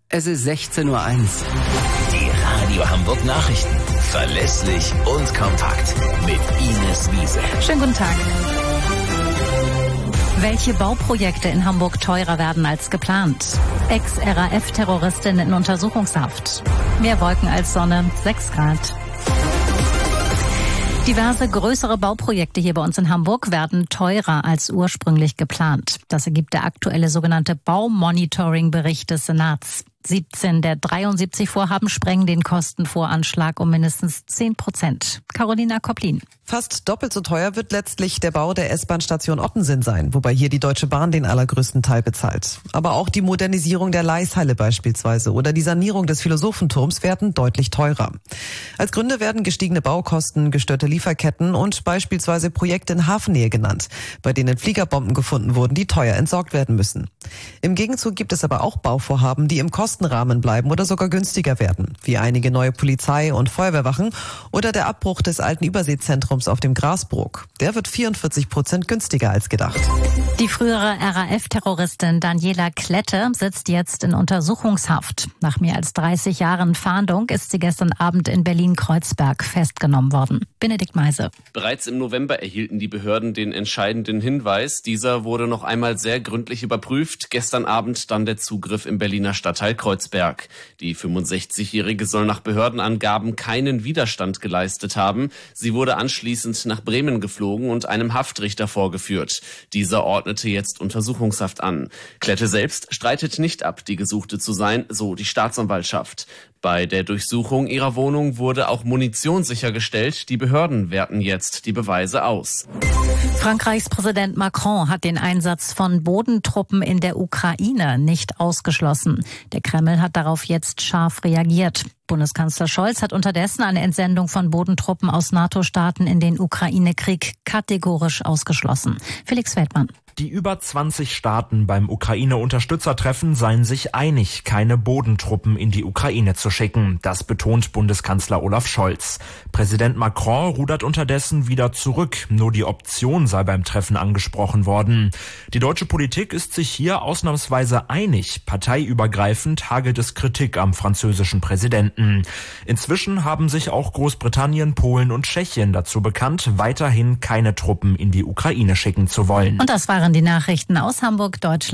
Es ist 16:01 Uhr. Die Radio Hamburg Nachrichten. Verlässlich und kompakt. Mit Ines Wiese. Schönen guten Tag. Welche Bauprojekte in Hamburg teurer werden als geplant? Ex-RAF-Terroristin in Untersuchungshaft. Mehr Wolken als Sonne, 6 Grad. Diverse größere Bauprojekte hier bei uns in Hamburg werden teurer als ursprünglich geplant. Das ergibt der aktuelle sogenannte Baumonitoring-Bericht des Senats. 17 der 73 Vorhaben sprengen den Kostenvoranschlag um mindestens 10%. Carolina Kopplin. Fast doppelt so teuer wird letztlich der Bau der S-Bahn-Station Ottensen sein, wobei hier die Deutsche Bahn den allergrößten Teil bezahlt. Aber auch die Modernisierung der Leishalle beispielsweise oder die Sanierung des Philosophenturms werden deutlich teurer. Als Gründe werden gestiegene Baukosten, gestörte Lieferketten und beispielsweise Projekte in Hafennähe genannt, bei denen Fliegerbomben gefunden wurden, die teuer entsorgt werden müssen. Im Gegenzug gibt es aber auch Bauvorhaben, die im Kostenrahmen bleiben oder sogar günstiger werden, wie einige neue Polizei- und Feuerwehrwachen oder der Abbruch des alten Überseezentrums auf dem Grasbrook. Der wird 44% günstiger als gedacht. Die frühere RAF-Terroristin Daniela Klette sitzt jetzt in Untersuchungshaft. Nach mehr als 30 Jahren Fahndung ist sie gestern Abend in Berlin-Kreuzberg festgenommen worden. Benedikt Meise. Bereits im November erhielten die Behörden den entscheidenden Hinweis. Dieser wurde noch einmal sehr gründlich überprüft. Gestern Abend dann der Zugriff im Berliner Stadtteil Kreuzberg. Die 65-Jährige soll nach Behördenangaben keinen Widerstand geleistet haben. Sie wurde anschließend nach Bremen geflogen und einem Haftrichter vorgeführt. Dieser ordnete jetzt Untersuchungshaft an. Klette selbst streitet nicht ab, die Gesuchte zu sein, so die Staatsanwaltschaft. Bei der Durchsuchung ihrer Wohnung wurde auch Munition sichergestellt. Die Behörden werten jetzt die Beweise aus. Frankreichs Präsident Macron hat den Einsatz von Bodentruppen in der Ukraine nicht ausgeschlossen. Der Kreml hat darauf jetzt scharf reagiert. Bundeskanzler Scholz hat unterdessen eine Entsendung von Bodentruppen aus NATO-Staaten in den Ukraine-Krieg kategorisch ausgeschlossen. Felix Feldmann. Die über 20 Staaten beim Ukraine-Unterstützertreffen seien sich einig, keine Bodentruppen in die Ukraine zu schicken. Das betont Bundeskanzler Olaf Scholz. Präsident Macron rudert unterdessen wieder zurück. Nur die Option sei beim Treffen angesprochen worden. Die deutsche Politik ist sich hier ausnahmsweise einig. Parteiübergreifend hagelt es Kritik am französischen Präsidenten. Inzwischen haben sich auch Großbritannien, Polen und Tschechien dazu bekannt, weiterhin keine Truppen in die Ukraine schicken zu wollen. Und das waren die Nachrichten aus Hamburg, Deutschland.